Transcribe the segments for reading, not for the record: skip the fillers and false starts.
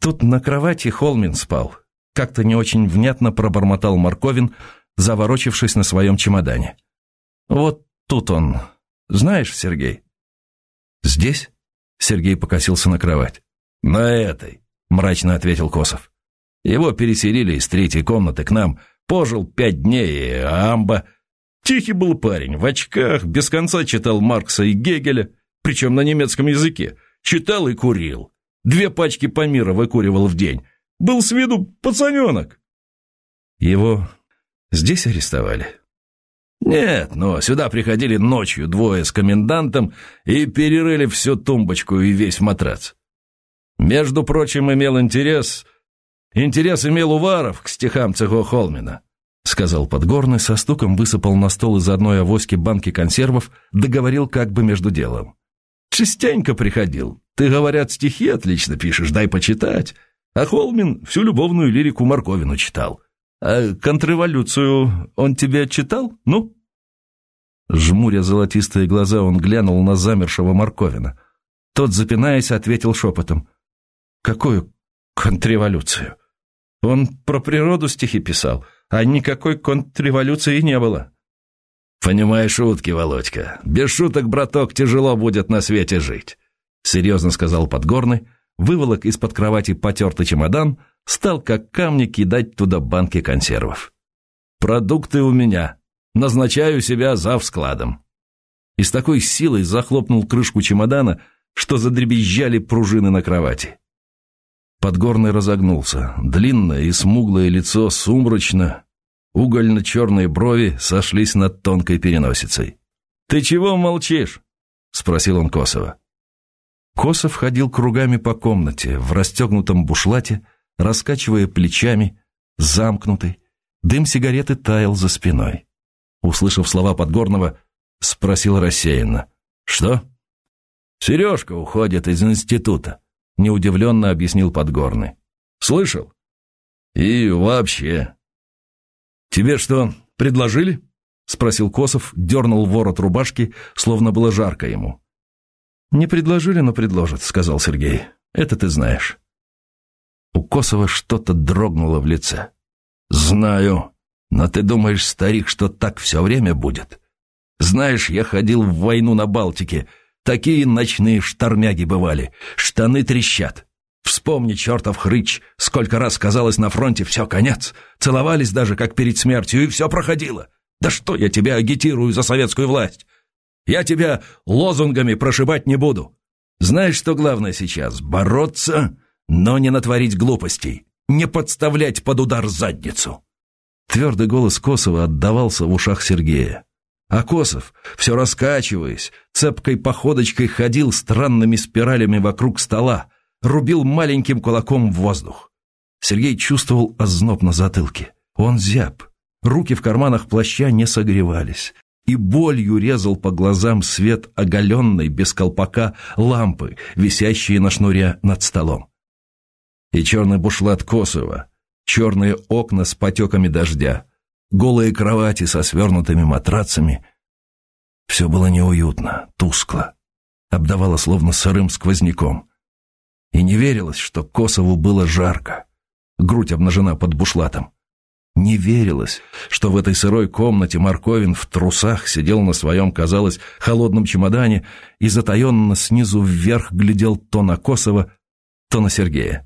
Тут на кровати Холмин спал. Как-то не очень внятно пробормотал Марковин, заворочившись на своем чемодане. Вот тут он. Знаешь, Сергей? Здесь? Сергей покосился на кровать. На этой, мрачно ответил Косов. Его переселили из 3-й комнаты к нам. Пожил 5 дней, и амба. Тихий был парень, в очках, без конца читал Маркса и Гегеля, причем на немецком языке. Читал и курил. 2 пачки Памира выкуривал в день. Был с виду пацаненок. Его здесь арестовали? Нет, но сюда приходили ночью 2 с комендантом и перерыли всю тумбочку и весь матрац. Между прочим, имел интерес имел Уваров к стихам Цего Холмина, сказал Подгорный, со стуком высыпал на стол из одной авоськи банки консервов, договорил как бы между делом. Частенько приходил. Ты, говорят, стихи отлично пишешь, дай почитать. А Холмин всю любовную лирику Марковину читал. А контрреволюцию он тебе читал? Ну? Жмуря золотистые глаза, он глянул на замершего Марковина. Тот, запинаясь, ответил шепотом. Какую контрреволюцию? Он про природу стихи писал, а никакой контрреволюции не было. Понимаешь шутки, Володька. Без шуток, браток, тяжело будет на свете жить. Серьезно сказал Подгорный, выволок из-под кровати потертый чемодан, стал как камни кидать туда банки консервов. «Продукты у меня. Назначаю себя завскладом». И с такой силой захлопнул крышку чемодана, что задребезжали пружины на кровати. Подгорный разогнулся. Длинное и смуглое лицо сумрачно, угольно-черные брови сошлись над тонкой переносицей. «Ты чего молчишь?» — спросил он Косова. Косов ходил кругами по комнате, в расстегнутом бушлате, раскачивая плечами, замкнутый. Дым сигареты таял за спиной. Услышав слова Подгорного, спросил рассеянно. «Что?» «Сережка уходит из института», — неудивленно объяснил Подгорный. «Слышал? И вообще...» «Тебе что, предложили?» — спросил Косов, дернул ворот рубашки, словно было жарко ему. «Не предложили, но предложат», — сказал Сергей. «Это ты знаешь». У Косова что-то дрогнуло в лице. «Знаю, но ты думаешь, старик, что так все время будет? Знаешь, я ходил в войну на Балтике. Такие ночные штормяги бывали. Штаны трещат. Вспомни, чертов хрыч, сколько раз казалось на фронте все, конец. Целовались даже, как перед смертью, и все проходило. Да что я тебя агитирую за советскую власть? Я тебя лозунгами прошибать не буду. Знаешь, что главное сейчас? Бороться, но не натворить глупостей. Не подставлять под удар задницу». Твердый голос Косова отдавался в ушах Сергея. А Косов, все раскачиваясь, цепкой походочкой ходил странными спиралями вокруг стола, рубил маленьким кулаком в воздух. Сергей чувствовал озноб на затылке. Он зяб. Руки в карманах плаща не согревались. И болью резал по глазам свет оголенной, без колпака, лампы, висящие на шнуре над столом. И черный бушлат Косова, черные окна с потеками дождя, голые кровати со свернутыми матрацами. Все было неуютно, тускло, обдавало словно сырым сквозняком. И не верилось, что Косову было жарко, грудь обнажена под бушлатом. Не верилось, что в этой сырой комнате Марковин в трусах сидел на своем, казалось, холодном чемодане и затаенно снизу вверх глядел то на Косова, то на Сергея.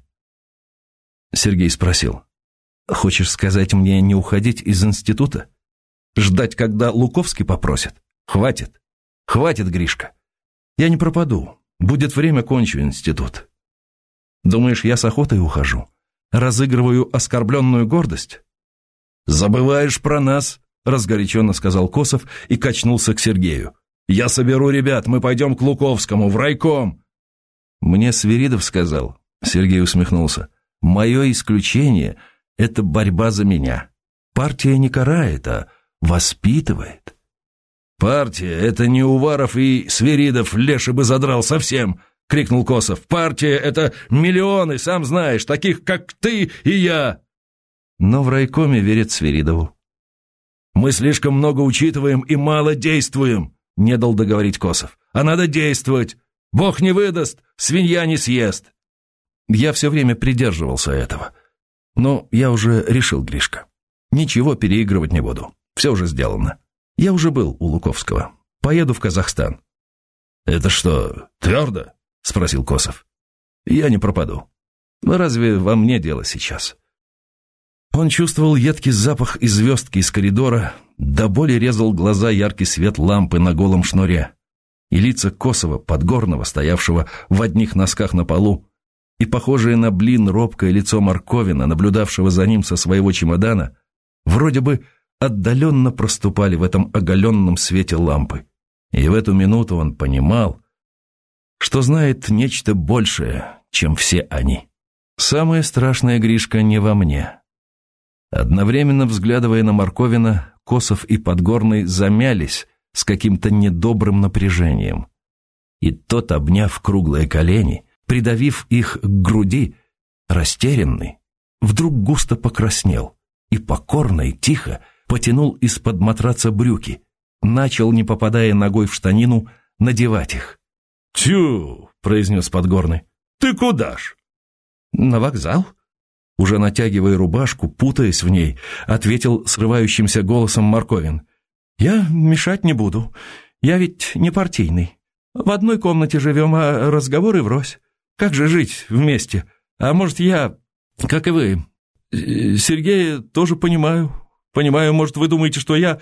Сергей спросил: «Хочешь сказать мне не уходить из института? Ждать, когда Луковский попросит? Хватит. Хватит, Гришка. Я не пропаду. Будет время, кончу институт. Думаешь, я с охотой ухожу? Разыгрываю оскорбленную гордость?» «Забываешь про нас», — разгоряченно сказал Косов и качнулся к Сергею. «Я соберу ребят, мы пойдем к Луковскому, в райком». «Мне Свиридов сказал», — Сергей усмехнулся, «мое исключение — это борьба за меня. Партия не карает, а воспитывает». «Партия — это не Уваров и Свиридов, леший бы задрал совсем», — крикнул Косов. «Партия — это миллионы, сам знаешь, таких, как ты и я». Но в райкоме верят Свиридову. «Мы слишком много учитываем и мало действуем», — не дал договорить Косов. «А надо действовать. Бог не выдаст, свинья не съест». Я все время придерживался этого. Но я уже решил, Гришка. Ничего переигрывать не буду. Все уже сделано. Я уже был у Луковского. Поеду в Казахстан». «Это что, твердо?» — спросил Косов. «Я не пропаду. Разве во мне дело сейчас?» Он чувствовал едкий запах и звездки из коридора, до боли резал глаза яркий свет лампы на голом шнуре. И лица Косова, Подгорного, стоявшего в одних носках на полу, и похожее на блин робкое лицо Марковина, наблюдавшего за ним со своего чемодана, вроде бы отдаленно проступали в этом оголенном свете лампы. И в эту минуту он понимал, что знает нечто большее, чем все они. «Самое страшное, Гришка, не во мне». Одновременно взглядывая на Марковина, Косов и Подгорный замялись с каким-то недобрым напряжением. И тот, обняв круглые колени, придавив их к груди, растерянный, вдруг густо покраснел и покорно и тихо потянул из-под матраца брюки, начал, не попадая ногой в штанину, надевать их. «Тю!» — произнес Подгорный. «Ты куда ж?» «На вокзал?» Уже натягивая рубашку, путаясь в ней, ответил срывающимся голосом Марковин. «Я мешать не буду. Я ведь не партийный. В одной комнате живем, а разговоры врозь. Как же жить вместе? А может, я, как и вы, Сергея тоже понимаю. Понимаю, может, вы думаете, что я...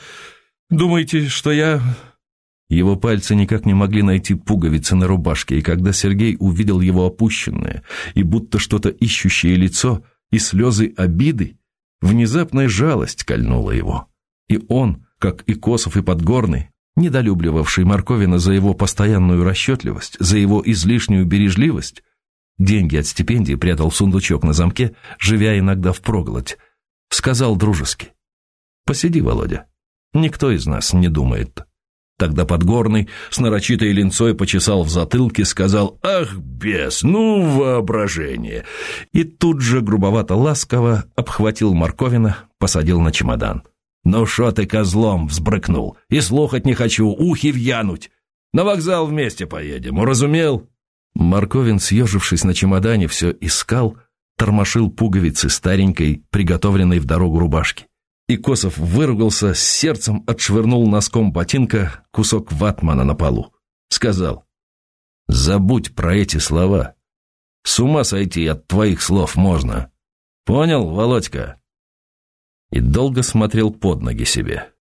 Его пальцы никак не могли найти пуговицы на рубашке, и когда Сергей увидел его опущенное и будто что-то ищущее лицо и слезы обиды, внезапная жалость кольнула его. И он, как и Косов и Подгорный, недолюбливавший Марковина за его постоянную расчетливость, за его излишнюю бережливость, деньги от стипендии прятал в сундучок на замке, живя иногда впроголодь, сказал дружески: «Посиди, Володя, никто из нас не думает». Тогда Подгорный с нарочитой линцой почесал в затылке, сказал: «Ах, бес, ну воображение!» И тут же грубовато-ласково обхватил Марковина, посадил на чемодан. «Ну шо ты козлом взбрыкнул? И слухать не хочу, ухи вянуть. На вокзал вместе поедем, уразумел?» Марковин, съежившись на чемодане, все искал, тормошил пуговицы старенькой, приготовленной в дорогу рубашки. И Косов выругался, с сердцем отшвырнул носком ботинка кусок ватмана на полу. Сказал: «Забудь про эти слова. С ума сойти от твоих слов можно. Понял, Володька?» И долго смотрел под ноги себе.